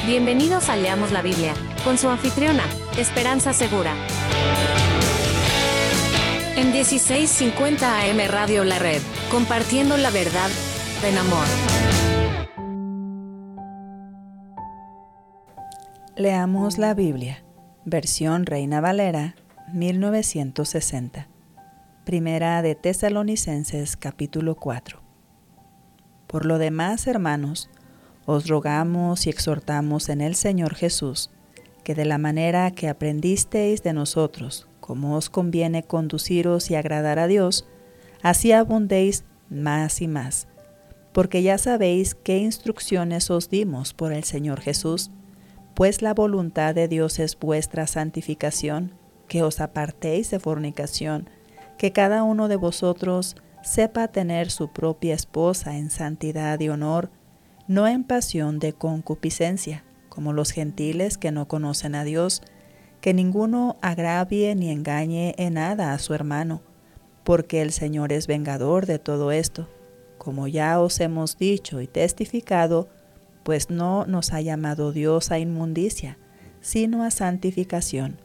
Bienvenidos a Leamos la Biblia, con su anfitriona, Esperanza Segura. En 1650 AM Radio La Red, compartiendo la verdad en amor. Leamos la Biblia, versión Reina Valera, 1960. Primera de Tesalonicenses, capítulo 4. Por lo demás, hermanos, os rogamos y exhortamos en el Señor Jesús, que de la manera que aprendisteis de nosotros, como os conviene conduciros y agradar a Dios, así abundéis más y más, porque ya sabéis qué instrucciones os dimos por el Señor Jesús, pues la voluntad de Dios es vuestra santificación, que os apartéis de fornicación, que cada uno de vosotros sepa tener su propia esposa en santidad y honor, no en pasión de concupiscencia, como los gentiles que no conocen a Dios, que ninguno agravie ni engañe en nada a su hermano, porque el Señor es vengador de todo esto, como ya os hemos dicho y testificado, pues no nos ha llamado Dios a inmundicia, sino a santificación.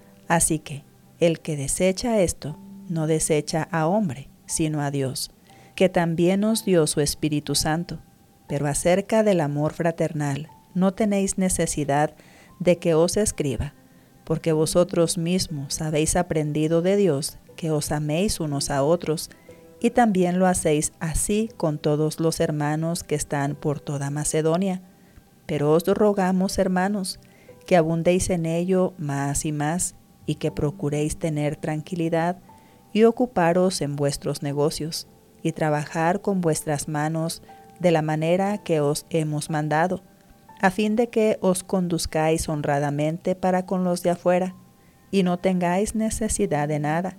Así que el que desecha esto, no desecha a hombre, sino a Dios, que también nos dio su Espíritu Santo. Pero acerca del amor fraternal, no tenéis necesidad de que os escriba, porque vosotros mismos habéis aprendido de Dios que os améis unos a otros, y también lo hacéis así con todos los hermanos que están por toda Macedonia. Pero os rogamos, hermanos, que abundéis en ello más y más, y que procuréis tener tranquilidad y ocuparos en vuestros negocios, y trabajar con vuestras manos de la manera que os hemos mandado, a fin de que os conduzcáis honradamente para con los de afuera, y no tengáis necesidad de nada.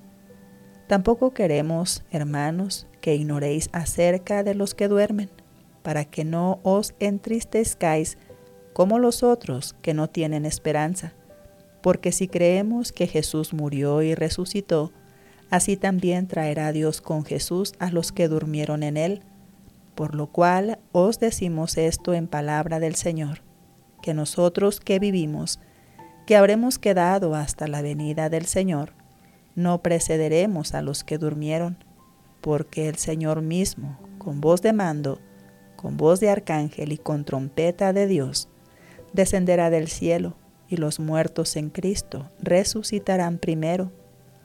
Tampoco queremos, hermanos, que ignoréis acerca de los que duermen, para que no os entristezcáis como los otros que no tienen esperanza. Porque si creemos que Jesús murió y resucitó, así también traerá Dios con Jesús a los que durmieron en él. Por lo cual os decimos esto en palabra del Señor, que nosotros que vivimos, que habremos quedado hasta la venida del Señor, no precederemos a los que durmieron, porque el Señor mismo, con voz de mando, con voz de arcángel y con trompeta de Dios, descenderá del cielo, y los muertos en Cristo resucitarán primero.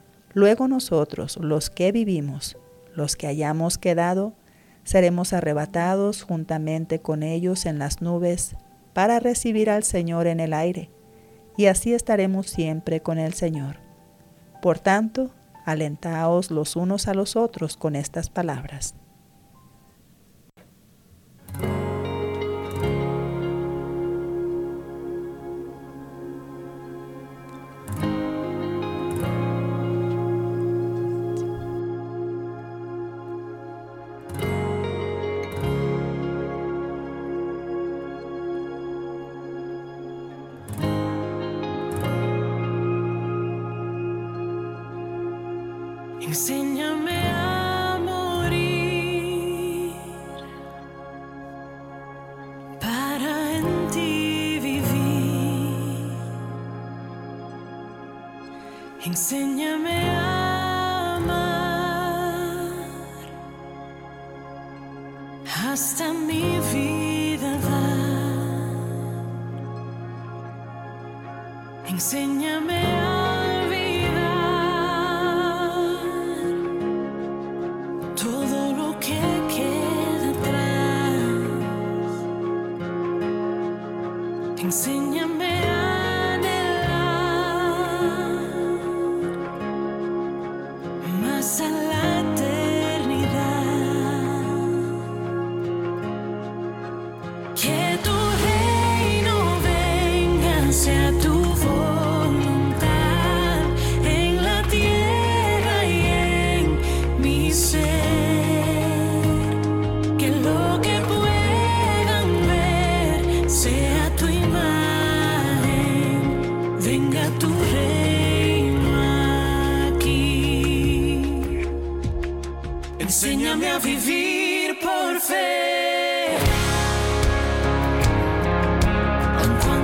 Luego nosotros, los que vivimos, los que hayamos quedado, seremos arrebatados juntamente con ellos en las nubes para recibir al Señor en el aire, y así estaremos siempre con el Señor. Por tanto, alentaos los unos a los otros con estas palabras. Enséñame a morir para en ti vivir. Enséñame a amar hasta mi vida dar. Enséñame a enséñame a anhelar más a la eternidad. Que tu reino venga, sea tu voluntad en la tierra y en mi ser. Que lo que puedan ver sea tu imagen, venga tu reino aquí. Enséñame a vivir por fe, aun cuando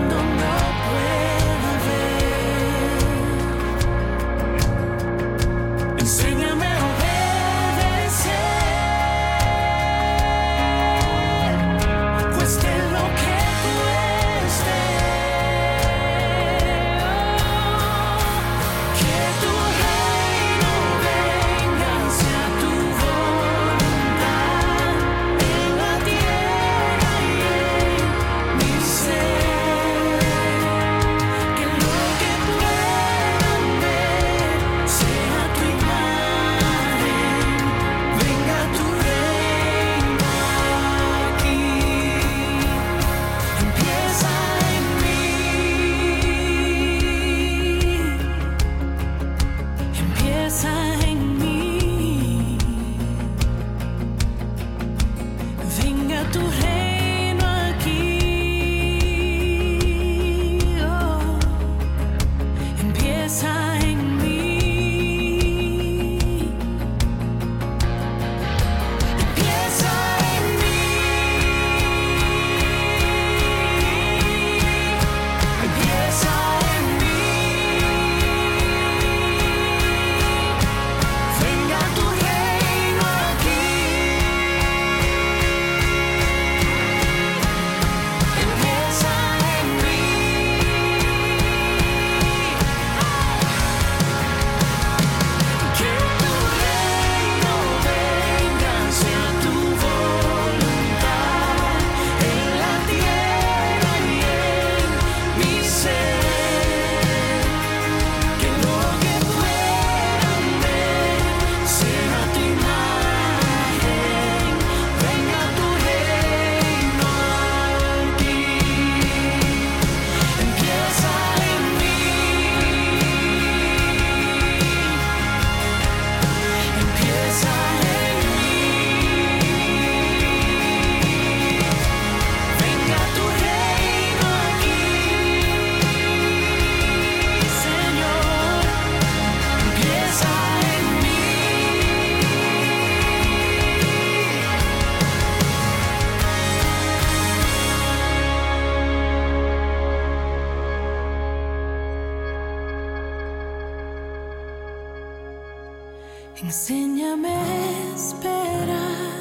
Enséñame a esperar.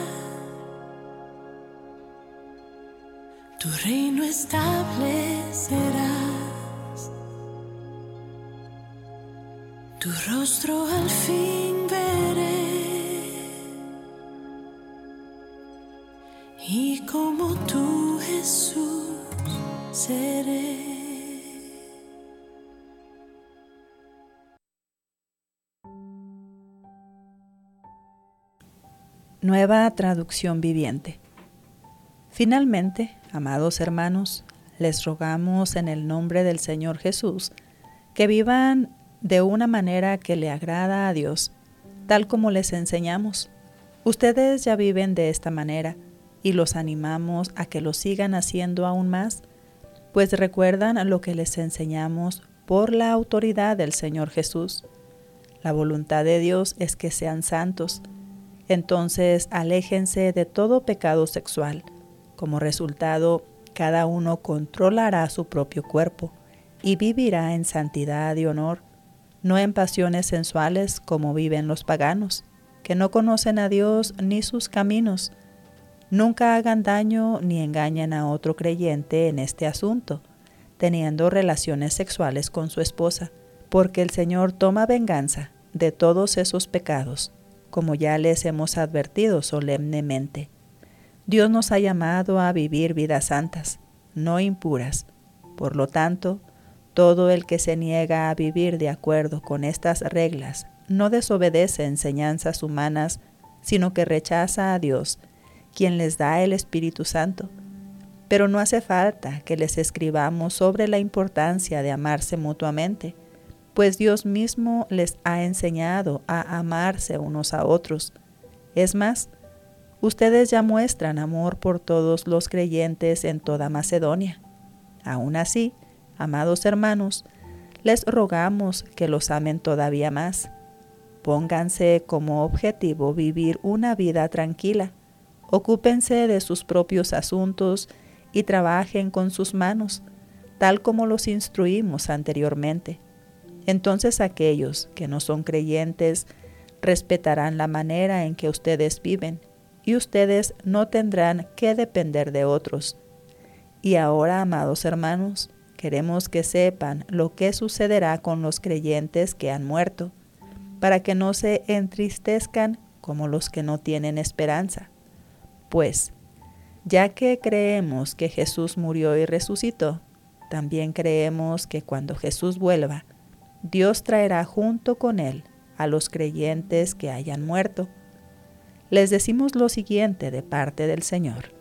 Tu reino establecerás. Tu rostro al fin veré. Y como tú, Jesús, seré. Nueva traducción viviente. Finalmente, amados hermanos, les rogamos en el nombre del Señor Jesús que vivan de una manera que le agrada a Dios, tal como les enseñamos. Ustedes ya viven de esta manera y los animamos a que lo sigan haciendo aún más, pues recuerdan lo que les enseñamos por la autoridad del Señor Jesús. La voluntad de Dios es que sean santos. Entonces, aléjense de todo pecado sexual. Como resultado, cada uno controlará su propio cuerpo y vivirá en santidad y honor, no en pasiones sensuales como viven los paganos, que no conocen a Dios ni sus caminos. Nunca hagan daño ni engañen a otro creyente en este asunto, teniendo relaciones sexuales con su esposa, porque el Señor toma venganza de todos esos pecados, como ya les hemos advertido solemnemente. Dios nos ha llamado a vivir vidas santas, no impuras. Por lo tanto, todo el que se niega a vivir de acuerdo con estas reglas no desobedece enseñanzas humanas, sino que rechaza a Dios, quien les da el Espíritu Santo. Pero no hace falta que les escribamos sobre la importancia de amarse mutuamente, pues Dios mismo les ha enseñado a amarse unos a otros. Es más, ustedes ya muestran amor por todos los creyentes en toda Macedonia. Aún así, amados hermanos, les rogamos que los amen todavía más. Pónganse como objetivo vivir una vida tranquila, ocúpense de sus propios asuntos y trabajen con sus manos, tal como los instruimos anteriormente. Entonces aquellos que no son creyentes respetarán la manera en que ustedes viven y ustedes no tendrán que depender de otros. Y ahora, amados hermanos, queremos que sepan lo que sucederá con los creyentes que han muerto, para que no se entristezcan como los que no tienen esperanza. Pues, ya que creemos que Jesús murió y resucitó, también creemos que cuando Jesús vuelva, Dios traerá junto con él a los creyentes que hayan muerto. Les decimos lo siguiente de parte del Señor.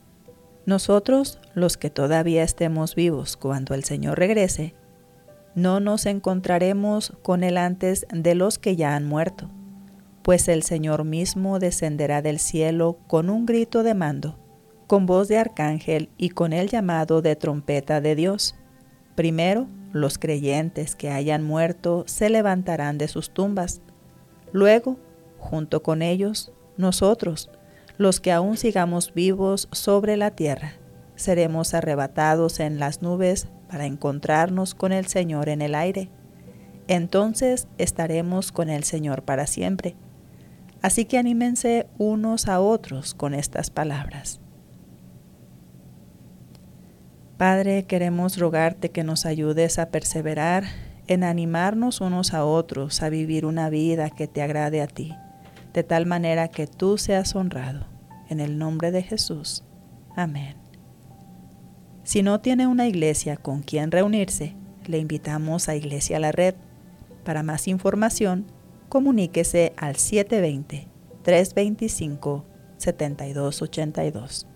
Nosotros, los que todavía estemos vivos cuando el Señor regrese, no nos encontraremos con él antes de los que ya han muerto, pues el Señor mismo descenderá del cielo con un grito de mando, con voz de arcángel y con el llamado de trompeta de Dios. Primero, los creyentes que hayan muerto se levantarán de sus tumbas. Luego, junto con ellos, nosotros, los que aún sigamos vivos sobre la tierra, seremos arrebatados en las nubes para encontrarnos con el Señor en el aire. Entonces estaremos con el Señor para siempre. Así que anímense unos a otros con estas palabras. Padre, queremos rogarte que nos ayudes a perseverar en animarnos unos a otros a vivir una vida que te agrade a ti, de tal manera que tú seas honrado. En el nombre de Jesús. Amén. Si no tiene una iglesia con quien reunirse, le invitamos a Iglesia La Red. Para más información, comuníquese al 720-325-7282.